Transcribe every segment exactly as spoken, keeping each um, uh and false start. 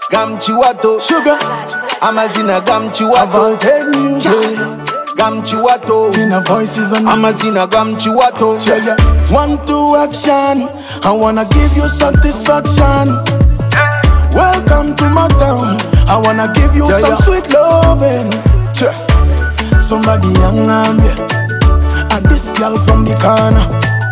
Gamchiwato, Sugar, Amazina Gamchiwato, music. Gamchiwato, Inner voices on Amazina Gamchiwato. yeah. One, two, action. I wanna give you satisfaction. Welcome to my town. I wanna give you yeah, some yeah. sweet loving. Somebody young and yeah. And this girl from the corner.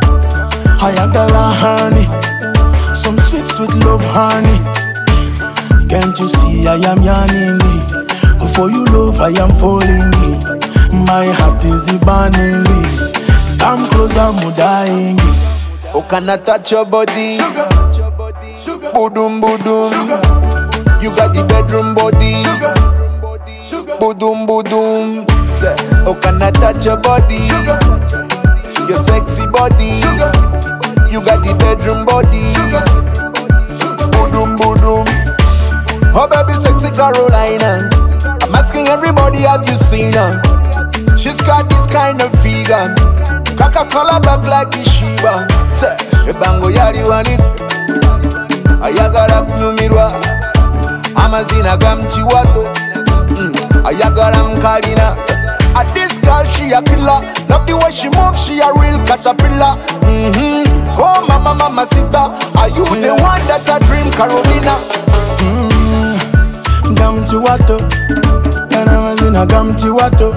I got a honey. Some sweet, sweet love, honey. Can't you see I am yearning? For you love I am falling. My heart is burning. Come closer, I'm dying. Oh, can I touch your body? Sugar, sugar, Boodum, boodum. sugar, You got the bedroom body. sugar, sugar, Boodum, boodum. Say, oh, can I touch your body? sugar, Your sexy body. sugar, You got the bedroom body. sugar. Boodum, boodum. Oh, baby, sexy Carolina. I'm asking everybody, have you seen her? She's got this kind of figure. Coca-Cola back like a Shiba. Say, ebango yari wani. Ayagara kunumirwa. Amazina Gamchiwato. Mm. Ayagara mkarina. At this girl, she a killer. Love the way she move, she a real caterpillar. Mm-hmm. Oh, mama, mama, sita. Are you the one that I dream, Carolina? Mm, Gamchiwato. And I was in a Gamchiwato.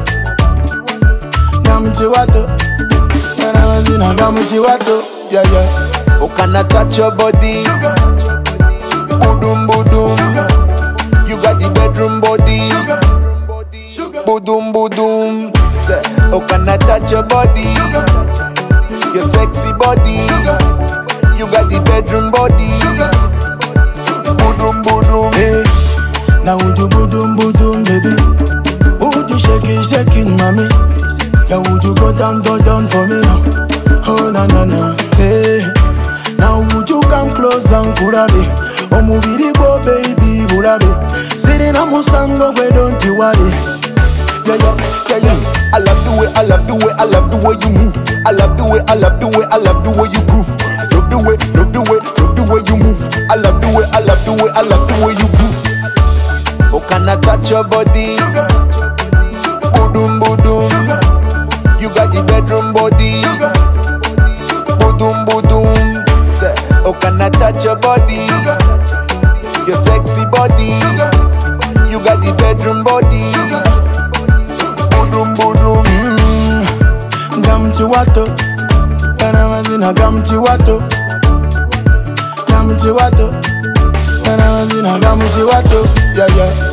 Gamchiwato. And I was in a Gamchiwato. Yeah, yeah. Oh, can I touch your body? Sugar, Boodum, boodum. sugar, You got the bedroom body. sugar, sugar, Boodum, boodum. Say, oh, can I touch your body? sugar, Your sexy body. sugar, You got the bedroom body. sugar. Boodum, boodum. Hey, now would you boom boom baby? Would you shake it, shake it, mommy? Now would you go down, go down for me now? Oh na na na. Hey, now would you come close and kurabe? Oh mubiri go baby, burabe. Sitting on musango, where don't you worry? Yeah, yeah, yeah, yeah. I love the way, I love the way, I love the way you move. I love the way, I love the way, I love the way you groove. Love the way, love the way, love the way you move. I love the way, I love the way, I love the way you groove. Oh, can I touch your body? Sugar, Boodum, boodum. sugar, You got the bedroom body. sugar, Boodum, boodum. Say, oh, can I touch your body? sugar, Your sexy body. sugar, You got the bedroom body. sugar. Boodum, boodum. Mm, Gamchiwato. And I was in a Gamchiwato. Gamchiwato. And I was in a Gamchiwato. Yeah, yeah.